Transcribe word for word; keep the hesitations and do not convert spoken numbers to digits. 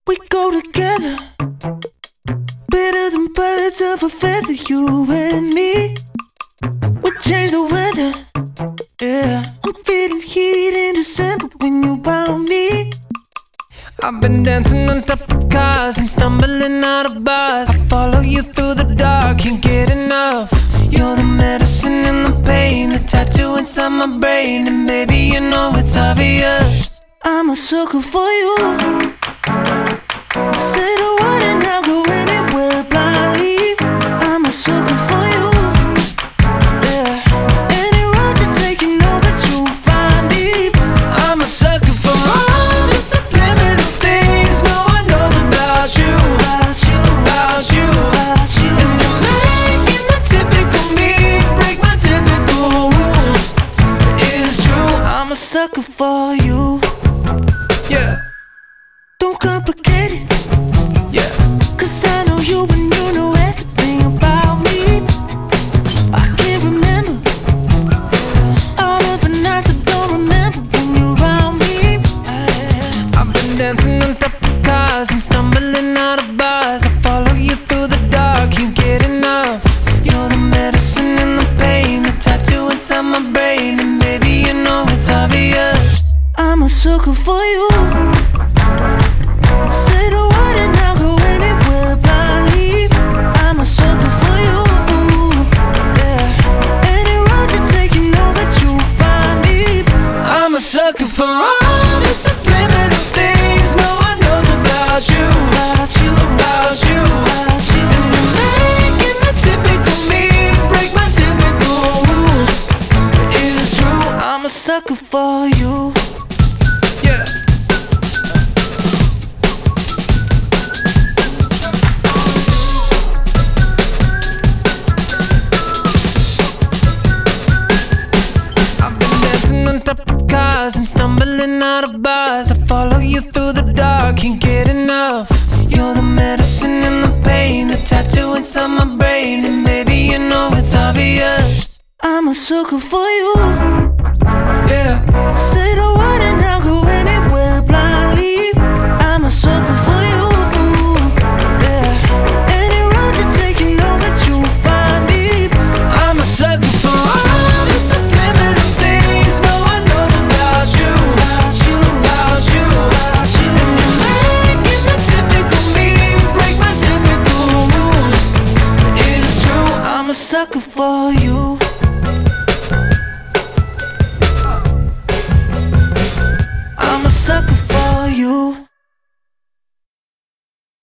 We go together, better than birds of a feather, you and me. We change the weather, yeah. I'm feeling heat in December when you round me. I've been dancing on top of cars and stumbling out of bars. I follow you through the dark, can't get enough. You're the medicine and the pain, the tattoo inside my brain. And baby, you know it's obvious, I'm a sucker for you. Say the word and I'll go anywhere blindly. I'm a sucker for you, yeah. Any road you take, you know that you'll find me. I'm a sucker for all the subliminal things no one knows about you, About you, about you, about you. And you're making the typical me break my typical rules. It's true, I'm a sucker for you. yeah, Don't complicate it, yeah. cause I know you and you know everything about me. I can't remember all of the nights I don't remember when you're around me. I've been dancing on top of cars and stumbling out of bars. I follow you through the dark, can't get enough. You're the medicine and the pain, the tattoo inside my brain. And baby, you know it's obvious, I'm a sucker for you. Say the word and I'll go anywhere blindly. I'm a sucker for you, yeah. Any road you take, you know that you'll find me. I'm a sucker for all the subliminal things no one knows about you, About you, about you, about you. And you're making the typical me break my typical rules. It's true, I'm a sucker for you. yeah. I've been dancing on top of cars and stumbling out of bars. I follow you through the dark, can't get enough. You're the medicine and the pain, the tattoo inside my brain. And baby, you know it's obvious, I'm a sucker for you. yeah. Say the word and I'll go anywhere blindly. I'm a sucker for you, yeah. Any road you take, you know that you'll find me. I'm a sucker for all the subliminal things no one knows about you, About you, about you, about you. And you're making the typical me break my typical rules. It's true, I'm a sucker for